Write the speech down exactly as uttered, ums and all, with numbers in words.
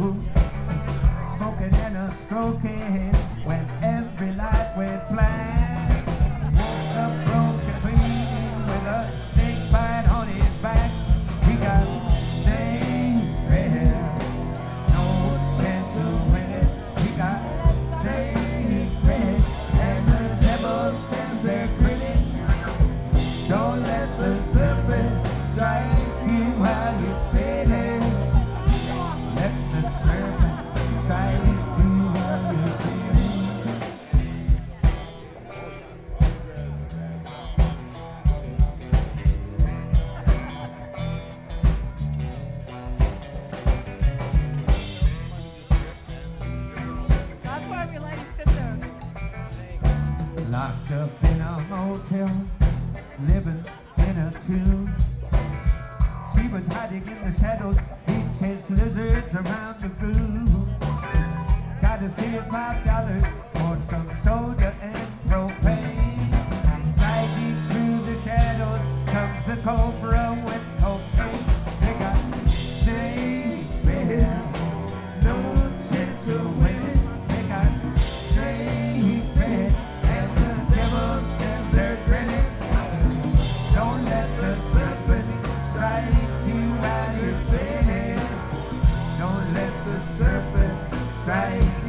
blue, smoking and a stroking when every light went black. Woke up broken, bleeding with a snake bite on his back. He got snake red, no chance of winning. He got snake red, and the devil stands there grinning. Don't let the serpent strike you while you're sailing. Let the serpent strike you while you're sailing. That's why we like to sit there. Locked up in a motel, living in a tomb. She was hiding in the shadows, he chased lizards around the room. Gotta steal five dollars for some soda and propane. Sliding through the shadows comes the cobra with cocaine. They got snake red, no chance of winning. They got snake red, and the devil stands there grinning. Don't let the serpent strike you while you're sailing. Don't let the serpent strike